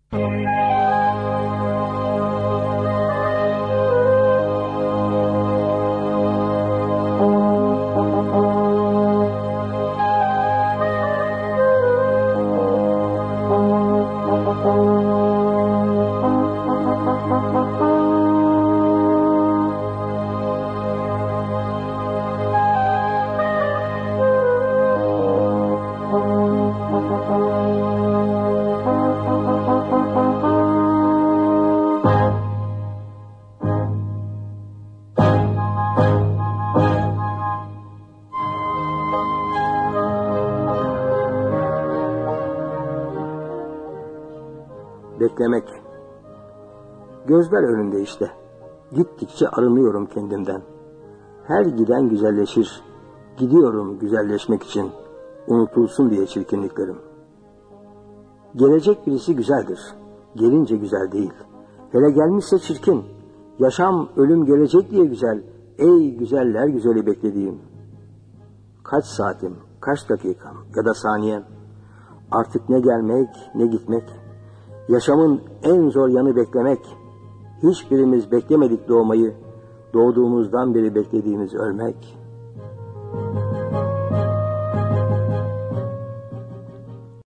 Beklemek. Gözler önünde işte. Gittikçe arınıyorum kendimden. Her giden güzelleşir. Gidiyorum güzelleşmek için. Unutulsun diye çirkinliklerim. Gelecek birisi güzeldir. Gelince güzel değil. Hele gelmişse çirkin. Yaşam ölüm gelecek diye güzel. Ey güzeller güzeli beklediğim. Kaç saatim, kaç dakikam ya da saniyem. Artık ne gelmek ne gitmek. Yaşamın en zor yanı beklemek. Hiçbirimiz beklemedik doğmayı. Doğduğumuzdan beri beklediğimiz ölmek.